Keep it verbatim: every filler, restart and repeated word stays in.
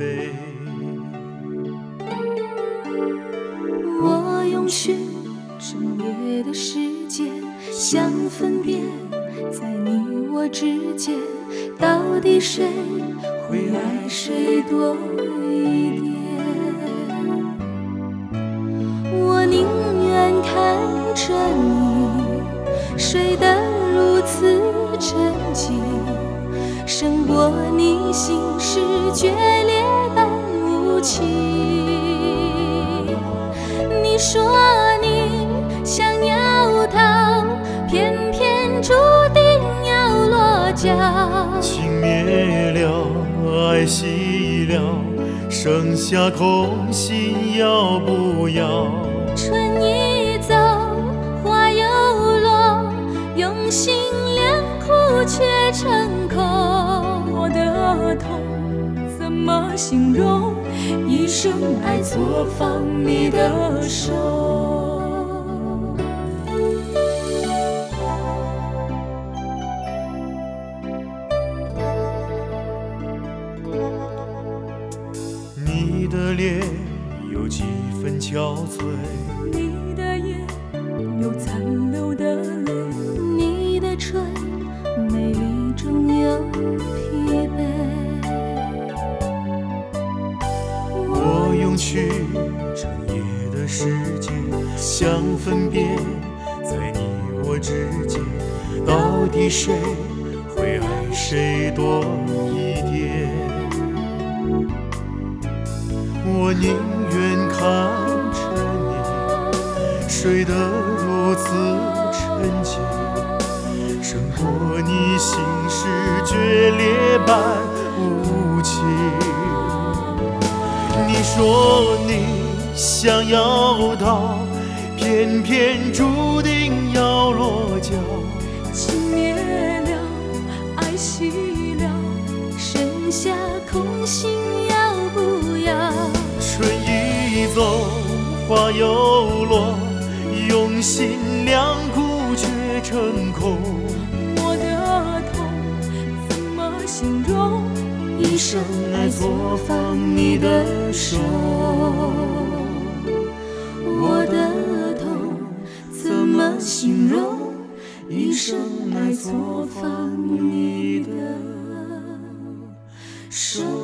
悲。 我用去整夜的时间想分辨，在你我之间，到底谁会爱谁多一点？我宁愿看着你睡得如此沉静，胜过你心事决裂般无情。你说你想要逃，偏偏注定要落脚。 情灭了，爱熄了，剩下空心要不要？ 春已走，花又落，用心良苦却成空。我的痛怎么形容？一生爱错放你的手。 你的脸有几分憔悴， 你的眼有残留的泪，你的唇美丽中有疲惫。 我用去整夜的时间想分辨，在你我之间，到底谁会爱谁多一点？我宁愿看着你睡得如此沉静，胜过你心事决裂般无情。你说你想要逃，偏偏注定要落脚。 情灭了，爱熄了，剩下空心要不要？ 春已走，花又落，用心良苦却成空。 我的痛怎么形容？一生爱错放你的手。我的痛怎么形容？一生爱错放你的手。